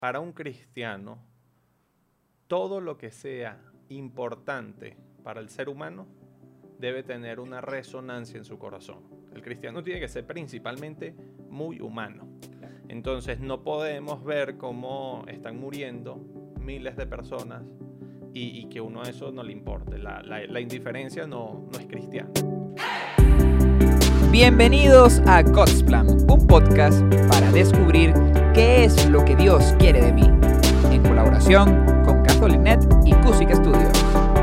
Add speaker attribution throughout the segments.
Speaker 1: para un cristiano, todo lo que sea importante para el ser humano debe tener una resonancia en su corazón. El cristiano tiene que ser principalmente muy humano. Entonces no podemos ver cómo están muriendo miles de personas y que uno a eso no le importe. La indiferencia no es cristiana.
Speaker 2: Bienvenidos a God's Plan, un podcast para descubrir qué es lo que Dios quiere de mí, en colaboración con Catholic.net y Cusic Studios.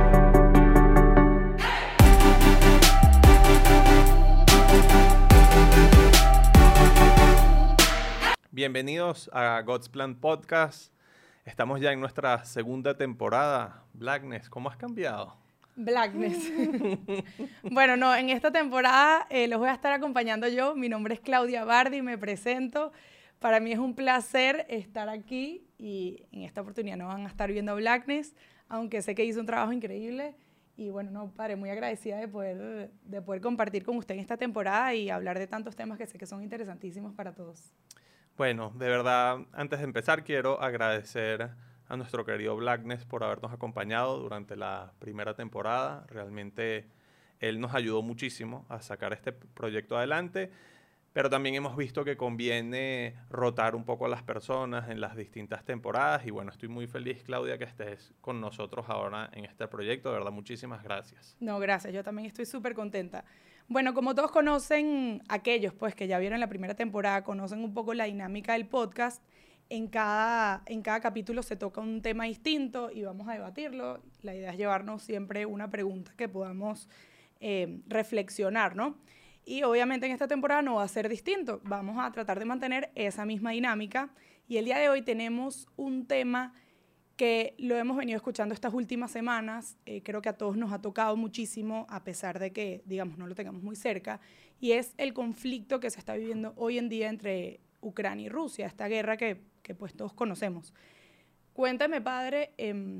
Speaker 1: Bienvenidos a God's Plan Podcast. Estamos ya en nuestra segunda temporada. Blackness, ¿cómo has cambiado?
Speaker 3: Blackness. Bueno, no, en esta temporada los voy a estar acompañando yo. Mi nombre es Claudia Bardi, me presento. Para mí es un placer estar aquí y en esta oportunidad no van a estar viendo Blackness, aunque sé que hizo un trabajo increíble. Y bueno, no, padre, muy agradecida de poder compartir con usted en esta temporada y hablar de tantos temas que sé que son interesantísimos para todos.
Speaker 1: Bueno, de verdad, antes de empezar quiero agradecer a nuestro querido Blackness por habernos acompañado durante la primera temporada. Realmente él nos ayudó muchísimo a sacar este proyecto adelante, pero también hemos visto que conviene rotar un poco a las personas en las distintas temporadas y bueno, estoy muy feliz, Claudia, que estés con nosotros ahora en este proyecto. De verdad, muchísimas gracias.
Speaker 3: No, gracias. Yo también estoy súper contenta. Bueno, como todos conocen, aquellos pues que ya vieron la primera temporada, conocen un poco la dinámica del podcast. En cada capítulo se toca un tema distinto y vamos a debatirlo. La idea es llevarnos siempre una pregunta que podamos reflexionar, ¿no? Y obviamente en esta temporada no va a ser distinto. Vamos a tratar de mantener esa misma dinámica. Y el día de hoy tenemos un tema que lo hemos venido escuchando estas últimas semanas. Creo que a todos nos ha tocado muchísimo, a pesar de que, digamos, no lo tengamos muy cerca. Y es el conflicto que se está viviendo hoy en día entre Ucrania y Rusia, esta guerra que pues todos conocemos. Cuéntame, padre,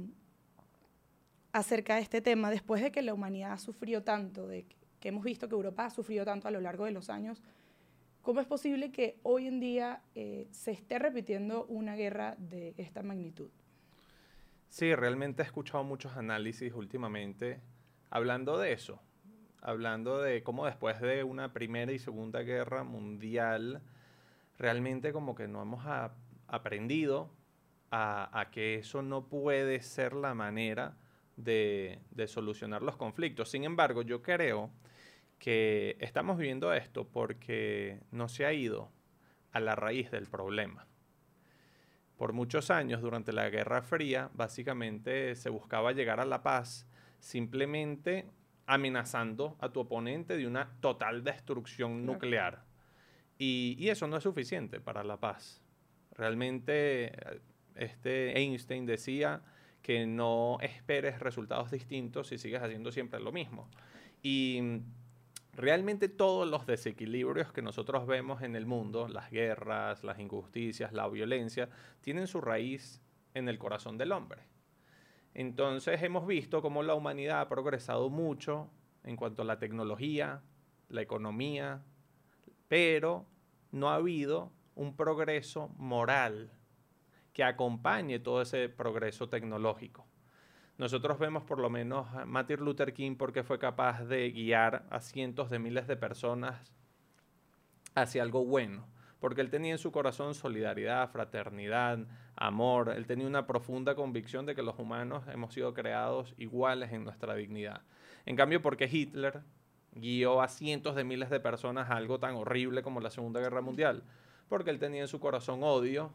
Speaker 3: acerca de este tema, después de que la humanidad ha sufrido tanto, de que hemos visto que Europa ha sufrido tanto a lo largo de los años, ¿cómo es posible que hoy en día se esté repitiendo una guerra de esta magnitud?
Speaker 1: Sí, realmente he escuchado muchos análisis últimamente hablando de eso, hablando de cómo después de una primera y segunda guerra mundial, realmente como que no hemos aprendido a que eso no puede ser la manera de solucionar los conflictos. Sin embargo, yo creo que estamos viviendo esto porque no se ha ido a la raíz del problema. Por muchos años, durante la Guerra Fría, básicamente se buscaba llegar a la paz simplemente amenazando a tu oponente de una total destrucción nuclear. Y eso no es suficiente para la paz. Realmente, Einstein decía que no esperes resultados distintos si sigues haciendo siempre lo mismo. Y realmente todos los desequilibrios que nosotros vemos en el mundo, las guerras, las injusticias, la violencia, tienen su raíz en el corazón del hombre. Entonces hemos visto cómo la humanidad ha progresado mucho en cuanto a la tecnología, la economía, pero no ha habido un progreso moral que acompañe todo ese progreso tecnológico. Nosotros vemos por lo menos a Martin Luther King porque fue capaz de guiar a cientos de miles de personas hacia algo bueno, porque él tenía en su corazón solidaridad, fraternidad, amor. Él tenía una profunda convicción de que los humanos hemos sido creados iguales en nuestra dignidad. En cambio, porque Hitler guió a cientos de miles de personas a algo tan horrible como la Segunda Guerra Mundial, porque él tenía en su corazón odio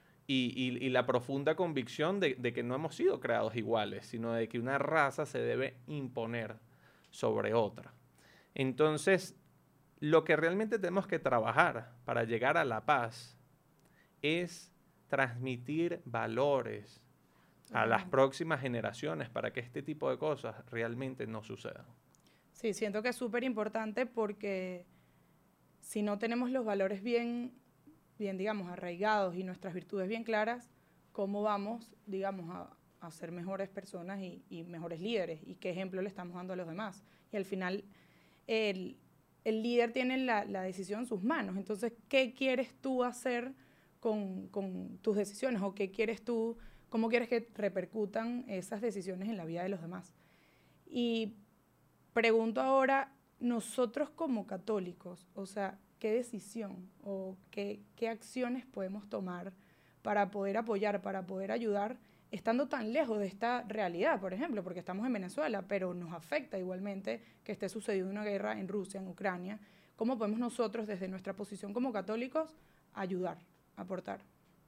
Speaker 1: y la profunda convicción de que no hemos sido creados iguales, sino de que una raza se debe imponer sobre otra. Entonces, lo que realmente tenemos que trabajar para llegar a la paz es transmitir valores a las próximas generaciones para que este tipo de cosas realmente no sucedan.
Speaker 3: Sí, siento que es súper importante porque si no tenemos los valores bien, digamos, arraigados y nuestras virtudes bien claras, ¿cómo vamos, digamos, a ser mejores personas y mejores líderes? ¿Y qué ejemplo le estamos dando a los demás? Y al final, el líder tiene la decisión en sus manos. Entonces, ¿qué quieres tú hacer con tus decisiones o qué quieres tú, cómo quieres que repercutan esas decisiones en la vida de los demás. Y pregunto ahora, nosotros como católicos, o sea, ¿qué decisión o qué acciones podemos tomar para poder apoyar, para poder ayudar, estando tan lejos de esta realidad, por ejemplo, porque estamos en Venezuela, pero nos afecta igualmente que esté sucediendo una guerra en Rusia, en Ucrania? ¿Cómo podemos nosotros, desde nuestra posición como católicos, ayudar, aportar?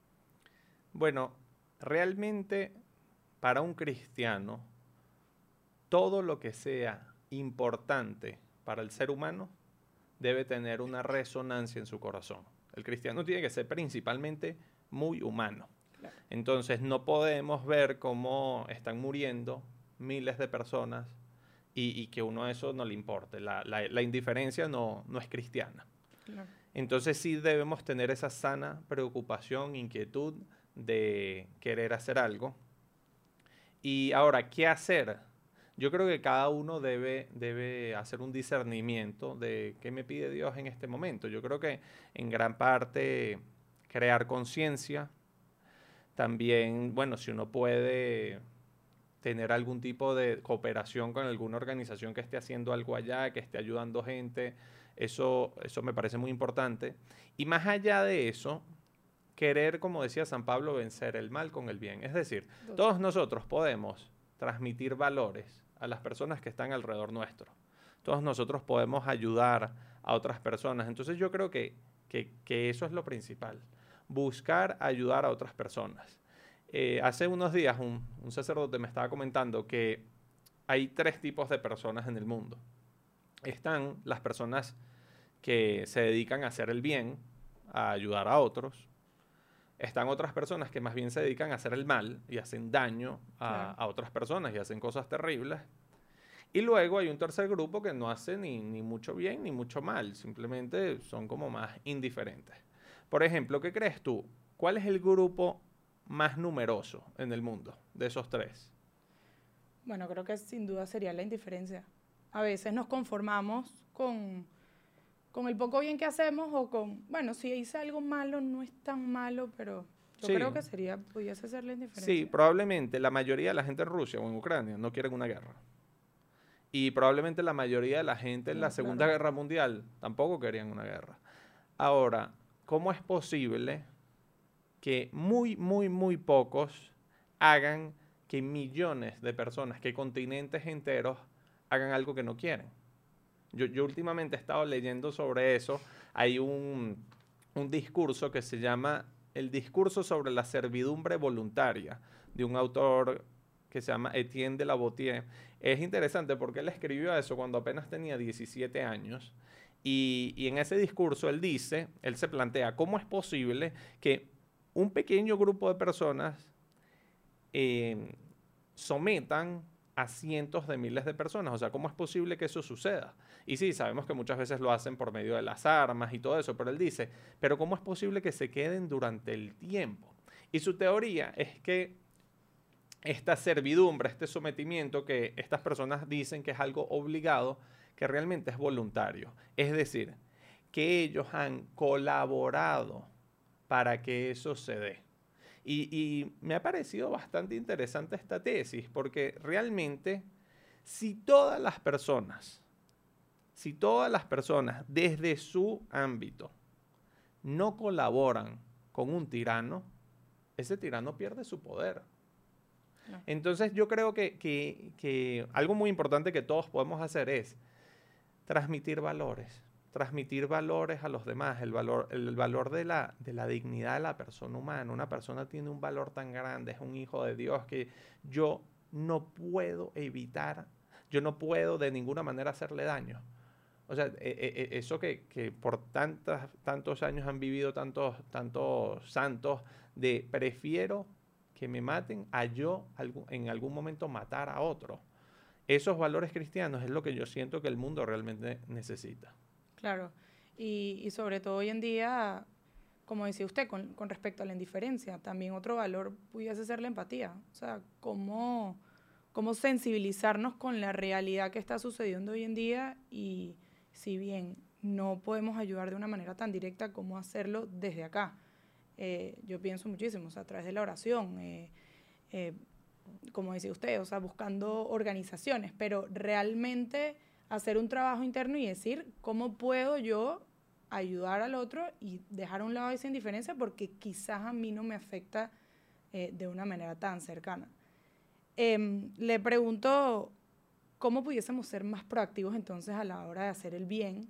Speaker 1: Bueno, realmente para un cristiano, todo lo que sea importante para el ser humano debe tener una resonancia en su corazón. El cristiano tiene que ser principalmente muy humano.
Speaker 3: Claro.
Speaker 1: Entonces no podemos ver cómo están muriendo miles de personas y que uno a eso no le importe. La indiferencia no es cristiana.
Speaker 3: Claro.
Speaker 1: Entonces sí debemos tener esa sana preocupación, inquietud de querer hacer algo. Y ahora, ¿qué hacer? Yo creo que cada uno debe hacer un discernimiento de qué me pide Dios en este momento. Yo creo que en gran parte crear conciencia. También, bueno, si uno puede tener algún tipo de cooperación con alguna organización que esté haciendo algo allá, que esté ayudando gente, eso me parece muy importante. Y más allá de eso, querer, como decía San Pablo, vencer el mal con el bien. Es decir, todos nosotros podemos transmitir valores a las personas que están alrededor nuestro. Todos nosotros podemos ayudar a otras personas. Entonces yo creo que eso es lo principal. Buscar ayudar a otras personas. Hace unos días un sacerdote me estaba comentando que hay 3 tipos de personas en el mundo. Están las personas que se dedican a hacer el bien, a ayudar a otros. Están otras personas que más bien se dedican a hacer el mal y hacen daño a otras personas y hacen cosas terribles. Y luego hay un tercer grupo que no hace ni mucho bien ni mucho mal, simplemente son como más indiferentes. Por ejemplo, ¿qué crees tú? ¿Cuál es el grupo más numeroso en el mundo de esos 3?
Speaker 3: Bueno, creo que sin duda sería la indiferencia. A veces nos conformamos con el poco bien que hacemos o con, bueno, si hice algo malo, no es tan malo, pero yo creo que pudiese ser la indiferencia.
Speaker 1: Sí, probablemente la mayoría de la gente en Rusia o en Ucrania no quieren una guerra. Y probablemente la mayoría de la gente en la Segunda Guerra Mundial tampoco querían una guerra. Ahora, ¿cómo es posible que muy pocos hagan que millones de personas, que continentes enteros hagan algo que no quieren? Yo últimamente he estado leyendo sobre eso. Hay un discurso que se llama El discurso sobre la servidumbre voluntaria, de un autor que se llama Etienne de la Boétie. Es interesante porque él escribió eso cuando apenas tenía 17 años. Y en ese discurso él se plantea cómo es posible que un pequeño grupo de personas sometan a cientos de miles de personas. O sea, ¿cómo es posible que eso suceda? Y sí, sabemos que muchas veces lo hacen por medio de las armas y todo eso, pero él dice, pero ¿cómo es posible que se queden durante el tiempo? Y su teoría es que esta servidumbre, este sometimiento que estas personas dicen que es algo obligado, que realmente es voluntario. Es decir, que ellos han colaborado para que eso se dé. Y me ha parecido bastante interesante esta tesis, porque realmente si todas las personas desde su ámbito no colaboran con un tirano, ese tirano pierde su poder. No. Entonces yo creo que algo muy importante que todos podemos hacer es transmitir valores a los demás, el valor de la dignidad de la persona humana. Una persona tiene un valor tan grande, es un hijo de Dios, que yo no puedo evitar, yo no puedo de ninguna manera hacerle daño. O sea, eso que por tantos años han vivido tantos santos, de prefiero que me maten a yo en algún momento matar a otro. Esos valores cristianos es lo que yo siento que el mundo realmente necesita.
Speaker 3: Claro, y sobre todo hoy en día, como decía usted, con respecto a la indiferencia, también otro valor pudiese ser la empatía. O sea, cómo sensibilizarnos con la realidad que está sucediendo hoy en día, y si bien no podemos ayudar de una manera tan directa, cómo hacerlo desde acá. yo pienso muchísimo, o sea, a través de la oración, como decía usted, o sea, buscando organizaciones, pero realmente hacer un trabajo interno y decir, ¿cómo puedo yo ayudar al otro y dejar a un lado esa indiferencia porque quizás a mí no me afecta de una manera tan cercana? Le pregunto, ¿cómo pudiésemos ser más proactivos entonces a la hora de hacer el bien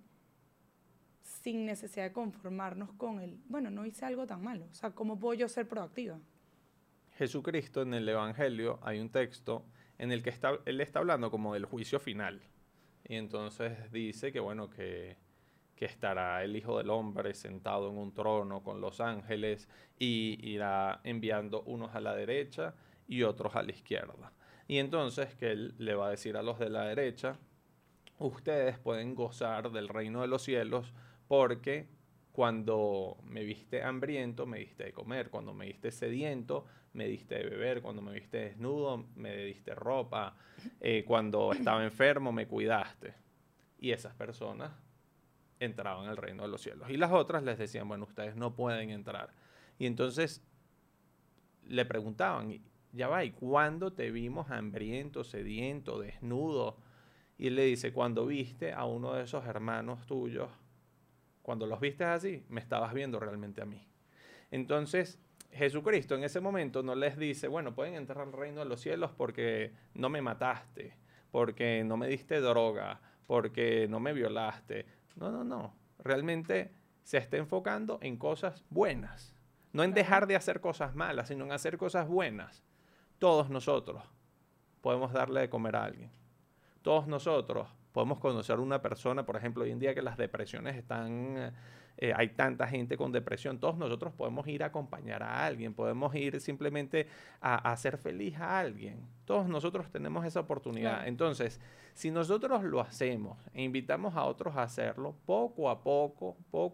Speaker 3: sin necesidad de conformarnos con el, bueno, no hice algo tan malo? O sea, ¿cómo puedo yo ser proactiva?
Speaker 1: Jesucristo en el Evangelio hay un texto en el que él está hablando como del juicio final. Y entonces dice que, bueno, que estará el Hijo del Hombre sentado en un trono con los ángeles y irá enviando unos a la derecha y otros a la izquierda. Y entonces que él le va a decir a los de la derecha, ustedes pueden gozar del reino de los cielos porque cuando me viste hambriento, me diste de comer. Cuando me viste sediento, me diste de beber. Cuando me viste desnudo, me diste ropa. Cuando estaba enfermo, me cuidaste. Y esas personas entraban al reino de los cielos. Y las otras les decían, bueno, ustedes no pueden entrar. Y entonces le preguntaban, ya va, ¿y cuándo te vimos hambriento, sediento, desnudo? Y él le dice, cuando viste a uno de esos hermanos tuyos, cuando los viste así, me estabas viendo realmente a mí. Entonces, Jesucristo en ese momento no les dice, bueno, pueden entrar al reino de los cielos porque no me mataste, porque no me diste droga, porque no me violaste. No. Realmente se está enfocando en cosas buenas. No en dejar de hacer cosas malas, sino en hacer cosas buenas. Todos nosotros podemos darle de comer a alguien. Todos nosotros podemos conocer a una persona, por ejemplo, hoy en día que las depresiones están, hay tanta gente con depresión, todos nosotros podemos ir a acompañar a alguien, podemos ir simplemente a hacer feliz a alguien. Todos nosotros tenemos esa oportunidad. Claro. Entonces, si nosotros lo hacemos e invitamos a otros a hacerlo, poco a poco,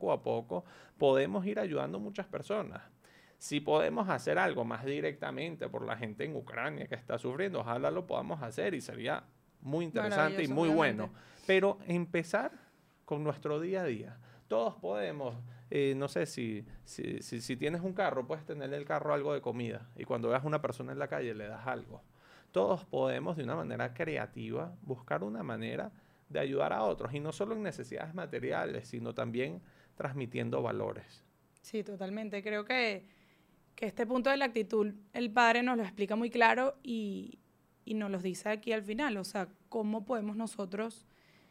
Speaker 1: podemos ir ayudando a muchas personas. Si podemos hacer algo más directamente por la gente en Ucrania que está sufriendo, ojalá lo podamos hacer y sería muy interesante y muy bueno. Pero empezar con nuestro día a día. Todos podemos, no sé, si tienes un carro, puedes tener en el carro algo de comida. Y cuando veas a una persona en la calle, le das algo. Todos podemos, de una manera creativa, buscar una manera de ayudar a otros. Y no solo en necesidades materiales, sino también transmitiendo valores.
Speaker 3: Sí, totalmente. Creo que este punto de la actitud, el Padre nos lo explica muy claro y nos los dice aquí al final, o sea, cómo podemos nosotros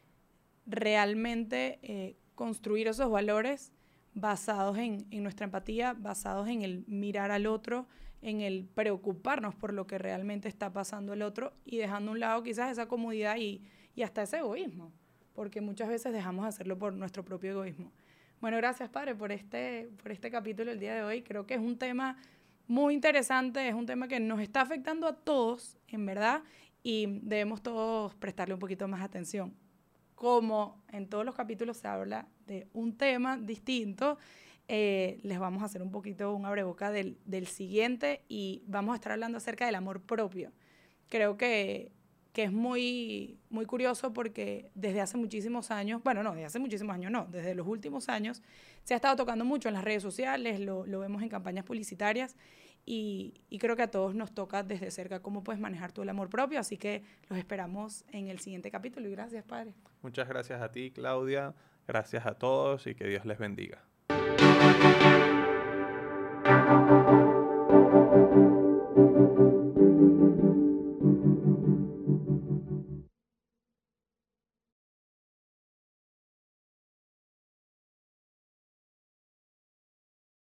Speaker 3: realmente construir esos valores basados en nuestra empatía, basados en el mirar al otro, en el preocuparnos por lo que realmente está pasando el otro y dejando a un lado quizás esa comodidad y hasta ese egoísmo, porque muchas veces dejamos de hacerlo por nuestro propio egoísmo. Bueno, gracias, Padre, por este capítulo el día de hoy. Creo que es un tema muy interesante, es un tema que nos está afectando a todos, en verdad, y debemos todos prestarle un poquito más atención. Como en todos los capítulos se habla de un tema distinto, les vamos a hacer un poquito un abreboca del siguiente y vamos a estar hablando acerca del amor propio. Creo que es muy, muy curioso porque desde hace muchísimos años, desde los últimos años, se ha estado tocando mucho en las redes sociales, lo vemos en campañas publicitarias y creo que a todos nos toca desde cerca cómo puedes manejar tú el amor propio, así que los esperamos en el siguiente capítulo y gracias, Padre.
Speaker 1: Muchas gracias a ti, Claudia, gracias a todos y que Dios les bendiga.